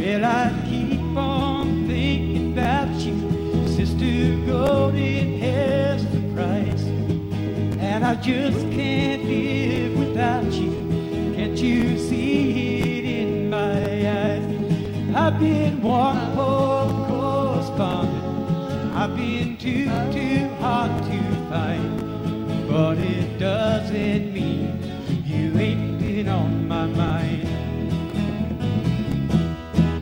Well, I keep on thinking about you, Sister Golden Hester Price, and I just can't live without you. Can't you see it in my eyes? I've been one poor correspondent. I've been too hard to find.